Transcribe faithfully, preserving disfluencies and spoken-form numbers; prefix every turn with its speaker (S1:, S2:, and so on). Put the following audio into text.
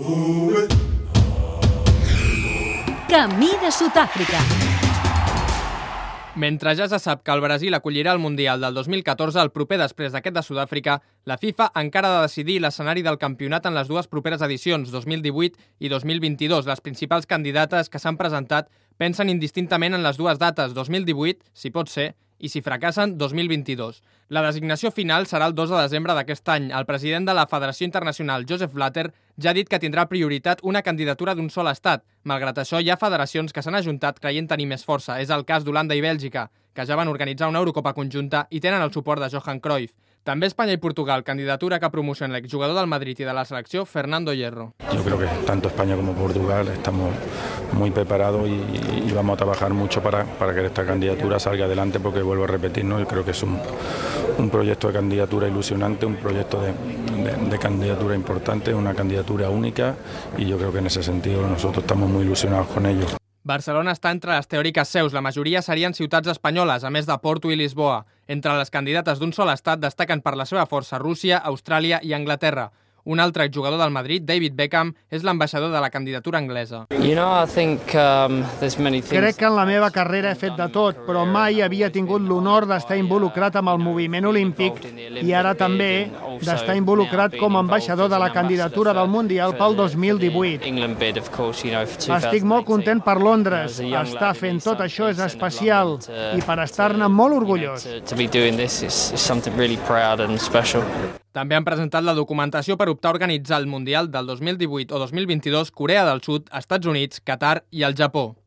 S1: Camí de Sud-àfrica.
S2: Mentre ja se sap que el Brasil acollirà el Mundial del dos mil catorze, el proper després d'aquest de Sud-àfrica, la FIFA encara ha de decidir l'escenari del campionat en les dues properes edicions, dos mil divuit i dos mil vint-i-dos. Les principals candidates que s'han presentat pensen indistintament en les dues dates, dos mil divuit, si pot ser, i si fracassen, dos mil vint-i-dos. La designació final serà el dos de desembre d'aquest any. El president de la Federació Internacional, Joseph Blatter, ja ha dit que tindrà prioritat una candidatura d'un sol estat. Malgrat això, hi ha federacions que s'han ajuntat creient tenir més força. És el cas d'Holanda i Bèlgica, que ja van organitzar una Eurocopa conjunta i tenen el suport de Johan Cruyff. També Espanya i Portugal, candidatura que promociona l'exjugador del Madrid i de la selecció, Fernando Hierro.
S3: Yo creo que tanto España como Portugal estamos muy preparados y, y vamos a trabajar mucho para, para que esta candidatura salga adelante, porque vuelvo a repetir, ¿no? Yo creo que es un, un proyecto de candidatura ilusionante, un proyecto de, de, de candidatura importante, una candidatura única, y yo creo que en ese sentido nosotros estamos muy ilusionados con ello.
S2: Barcelona està entre les teòriques seus, la majoria serien ciutats espanyoles, a més de Porto i Lisboa. Entre les candidates d'un sol estat destaquen per la seva força Rússia, Austràlia i Anglaterra. Un altre exjugador del Madrid, David Beckham, és l'ambaixador de la candidatura anglesa.
S4: You know, I think, um, there's many things...
S5: Crec que en la meva carrera he fet de tot, però mai havia tingut l'honor d'estar involucrat amb el moviment olímpic i ara també d'estar involucrat com a ambaixador de la candidatura del Mundial pel dos mil divuit. Estic molt content per Londres. Estar fent tot això és especial i per estar-ne molt orgullós.
S2: També han presentat la documentació per optar a organitzar el Mundial del dos mil divuit o dos mil vint-i-dos Corea del Sud, Estats Units, Qatar i el Japó.